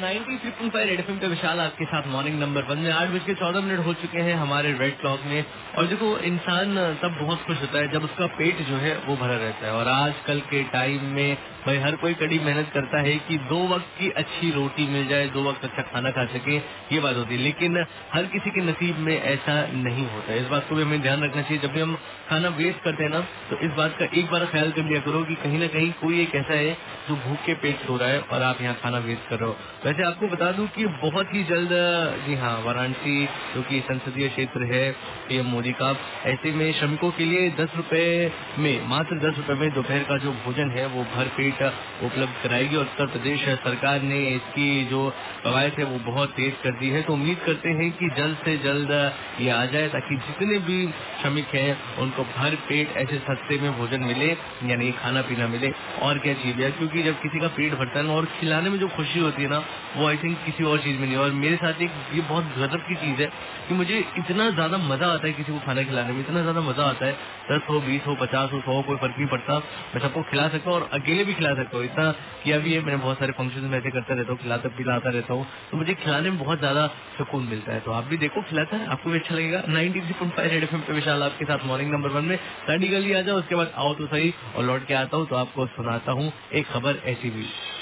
93.5 red FM पे विशाल आपके साथ मॉर्निंग नंबर 1 में 8:14 हो चुके हैं हमारे रेड क्लॉक में। और देखो, इंसान तब बहुत खुश होता है जब उसका पेट जो है वो भरा रहता है। और आजकल के टाइम में भाई हर कोई कड़ी मेहनत करता है कि 2 वक्त की अच्छी रोटी मिल जाए, 2 वक्त अच्छा खाना खा सके, ये बात होती है। लेकिन हर किसी के नसीब में ऐसा नहीं होता है। इस बात को भी हमें ध्यान रखना चाहिए। जब भी हम खाना वेस्ट करते हैं ना, तो इस बात का एक बार ख्याल कर लिया करो कि कहीं ना कहीं कोई एक ऐसा है जो भूखे पेट सो रहा है और आप यहाँ खाना वेस्ट कर रहे हो। वैसे आपको बता दूं कि बहुत ही जल्द, जी हाँ, वाराणसी जो कि संसदीय क्षेत्र है पीएम मोदी का, ऐसे में श्रमिकों के लिए 10 रुपए में, मात्र 10 रुपए में दोपहर का जो भोजन है वो भर पेट उपलब्ध कराएगी। और उत्तर प्रदेश सरकार ने इसकी जो कवायद है वो बहुत तेज कर दी है। तो उम्मीद करते हैं कि जल्द से जल्द ये आ जाए, ताकि जितने भी श्रमिक हैं उनको भर पेट ऐसे सस्ते में भोजन मिले, यानी खाना पीना मिले। और क्या चीज है, क्योंकि जब किसी का पेट भरता है ना, और खिलाने में जो खुशी होती है ना, वो आई थिंक किसी और चीज में नहीं। और मेरे साथ एक ये बहुत गजब की चीज है कि मुझे इतना ज्यादा मजा आता है किसी को खाना खिलाने में, इतना ज्यादा मजा आता है। 10 हो, 20 हो, 50 हो, 100, कोई फर्क नहीं पड़ता, मैं सबको खिला सकता हूँ और अकेले भी खिला सकता हूँ। इतना किया भी है मैंने, बहुत सारे फंक्शन में ऐसे करता रहता हूँ, खिलाता पिलाता रहता हूँ। तो मुझे खिलाने में बहुत ज्यादा सुकून मिलता है। तो आप भी देखो, खिलाता है, आपको भी अच्छा लगेगा। 93.5 रेड एफएम पे विशाल आपके साथ मॉर्निंग नंबर 1 में साड़ी गली आ जाओ, उसके बाद आओ तो सही, और लौट के आता हूँ तो आपको सुनाता हूँ एक खबर ऐसी भी।